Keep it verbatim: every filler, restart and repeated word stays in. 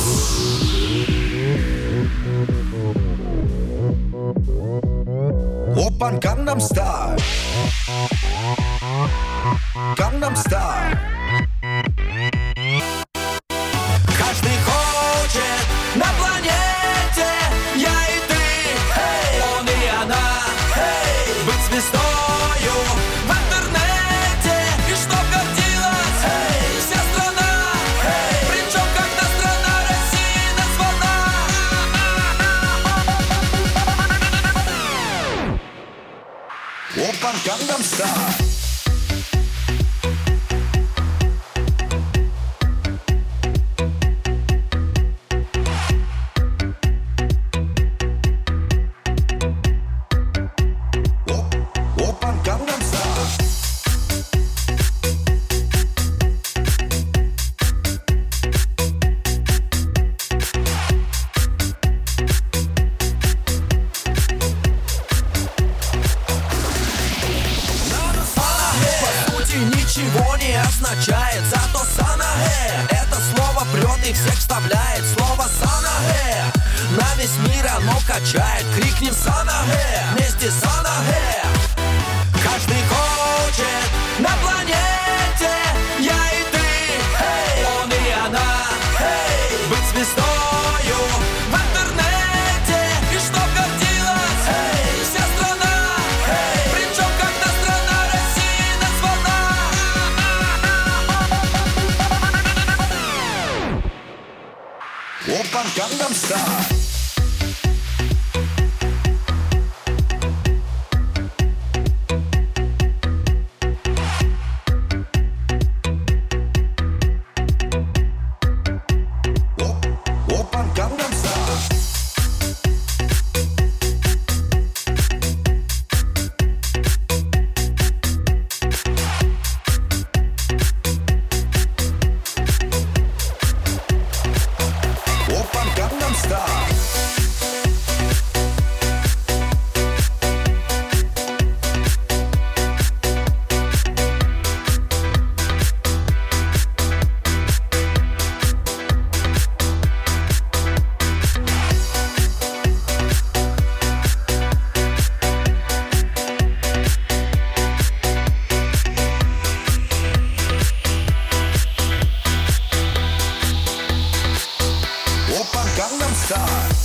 Опан Gangnam Style, Gangnam Style. Каждый хочет на планете, я и ты, hey! Он и она, hey! Быть звездою в интернете, и чтоб гордилась, hey! Вся страна, hey! Причем когда страна России названа. Опан Gangnam Style. Ничего не означает, зато санагэ это слово прет и всех вставляет. Слово санагэ на весь мир оно качает. Крикнем санагэ, вместе санагэ. Каждый хочет на планете, я и ты, hey! Он и она, hey! Быть звездою в интернете, и чтоб гордилась, hey! Вся страна, hey! Причем когда страна России названа. Опан Gangnam Style. Gangnam Style.